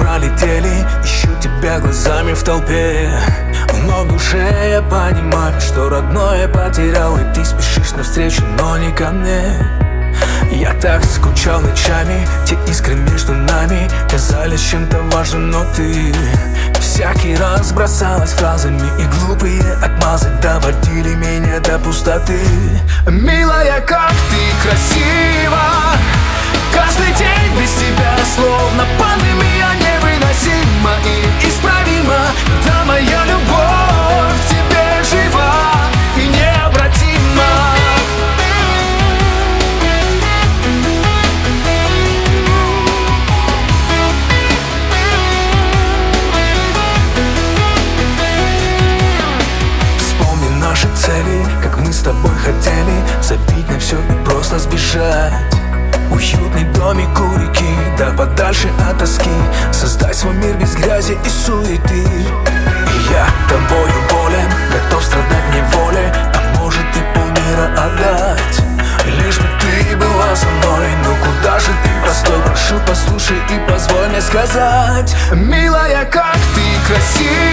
пролетели, ищу тебя глазами в толпе. Но в душе я понимаю, что родное потерял, и ты спешишь навстречу, но не ко мне. Я так скучал ночами, те искры между нами казались чем-то важным, но ты всякий раз бросалась фразами, и глупые отмазы доводили меня до пустоты. Милая, как ты красива, каждый день без тебя словно пандемия, невыносима и неисправима. Да, моя любовь в тебе жива и необратима. Наши цели, как мы с тобой хотели, забить на все и просто сбежать. Уютный домик у реки, да подальше от тоски, создать свой мир без грязи и суеты. И я тобою болен, готов страдать в неволе, а может и полмира отдать, лишь бы ты была со мной. Ну куда же ты, простой, прошу, послушай и позволь мне сказать. Милая, как ты красива,